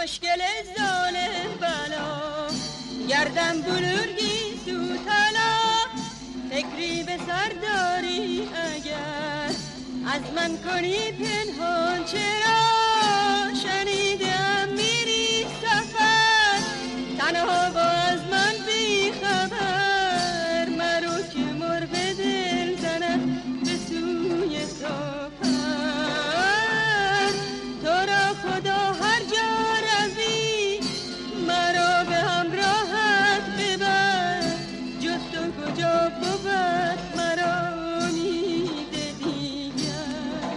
خوشگل ظالم بلا گردم بلورگی تو تلا فکری به سر داری اگر از من کنی پنهان چرا شنیدم میری سفر تنها با از من بی خبر مرو که مرغ دل زند به سوی سفر تو را خدا هر جا روی مرا به همراهت ببر جز تو کجا بود مرا امید دیگر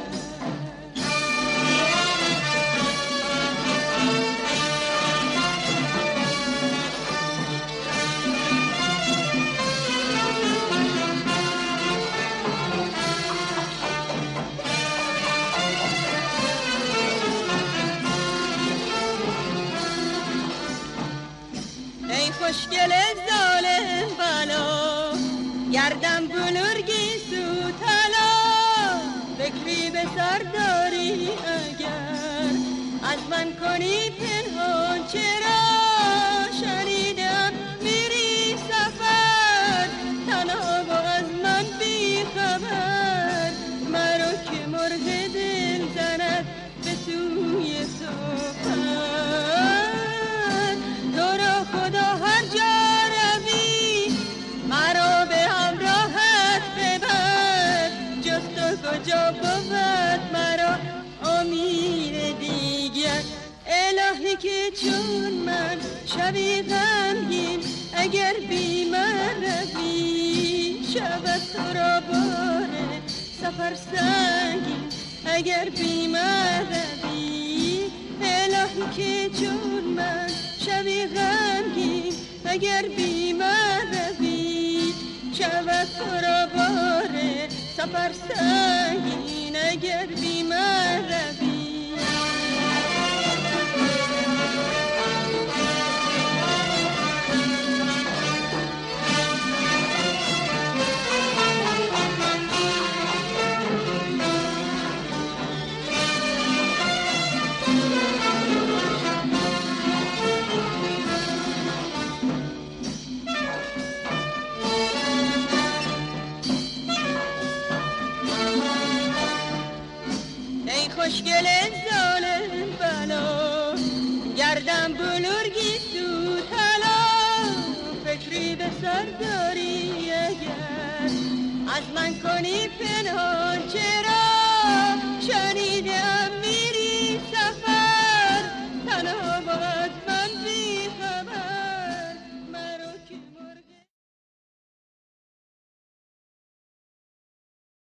ای خوشگل ظالم بلا گردم بلورگی سو تلا فکری به سر داری اگر از من کنی پنهان چرا شنیدم میری سفر تنها با از من بی خبر مرو که مرغ دل زند به سوی سفر تو را خدا هر جا روی مرا به همراهت ببر جز تو کجا بود مرا امید دیگر الهی که چون من شبی غمگین اگر بی من روی شود تو را باره سفر سنگین اگر بی من روی الهی که چون من شبی غمگین اگر بی من روی شود تو را باره سفر سنگین اگر بی من روی خوشگل ظالم بلا گردم بلورگی تو تلا فکری به سر داری اگر از من کنی پنهان